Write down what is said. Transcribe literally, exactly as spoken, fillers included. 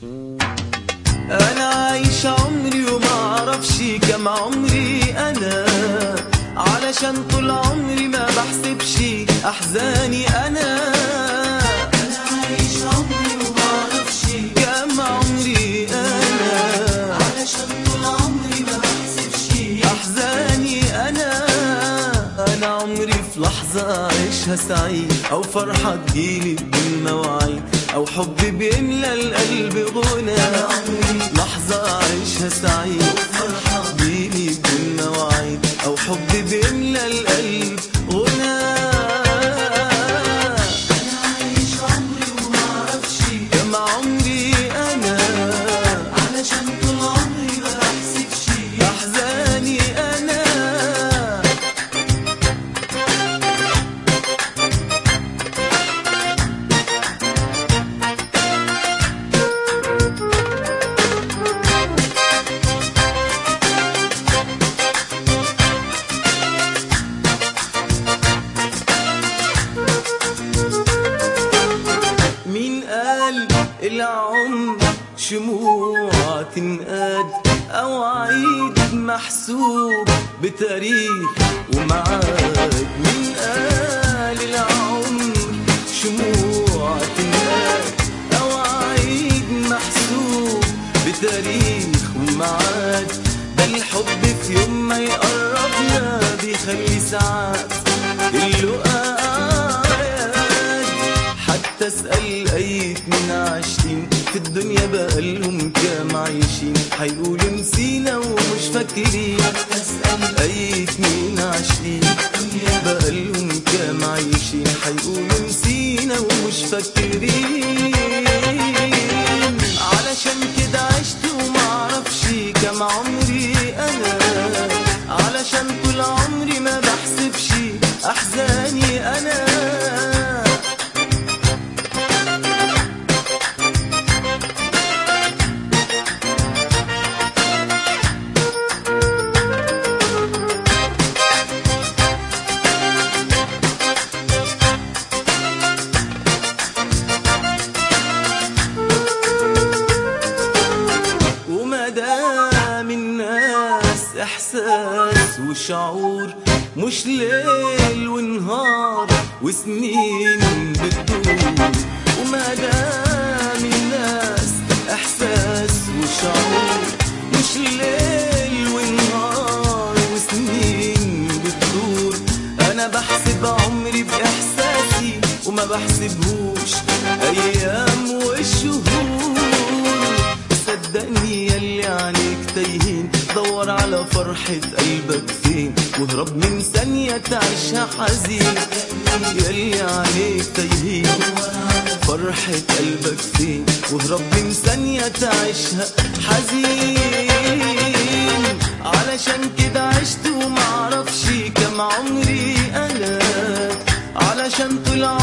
انا عايش عمري وما اعرفش كم عمري انا، علشان طول عمري ما بحسبش احزاني انا. انا عايش عمري وما اعرفش كم عمري انا، علشان طول عمري ما بحسبش احزاني انا. انا عمري في لحظة اعيشها سعيد، او فرحة تجيلي بدون مواعيد، او حب بيملى القلب غنى. انا عمري لحظة اعيشها سعيد، فرحة تجيلي بدون مواعيد، او حب بيملى القلب غنى. انا عايش عمري وما اعرفش كم عمري انا، علشان طول عمري ما بحسبش احزاني انا. مين قال العمر شموع تنقاد، او عيد محسوب بتاريخ ومعاد؟ مين قال العمر شموع تنقاد، او عيد محسوب بتاريخ ومعاد؟ ده الحب في يوم ما يقربنا بيخلي ساعات اللقاء أعياد. حتى اسأل أي اتنين عاشقين في الدنيا بقالهم كام عايشين، هيقولوا نسينا ومش فاكرين. اسال أي اتنين عاشقين بقالهم كام عايشين، هيقولوا نسينا ومش فاكرين. علشان كده عشت ومعرفش كم عمري أنا، علشان طول عمري ما بحسبش أحزاني أنا. ومدام الناس احساس وشعور، مش ليل ونهار وسنين بتدور. ومدام الناس احساس وشعور، مش ليل ونهار وسنين بتدور. انا بحسب عمري باحساسي وما بحسبهوش ايام وشهور. صدقني ياللي عليك تايهين، دور على فرحة قلبك فين، واهرب من ثانية تعيشها حزين. ياللي عليك تايهين، فرحة قلبك فين، واهرب من ثانية تعيشها حزين. علشان كده عشت ومعرفش كم عمري أنا، علشان طول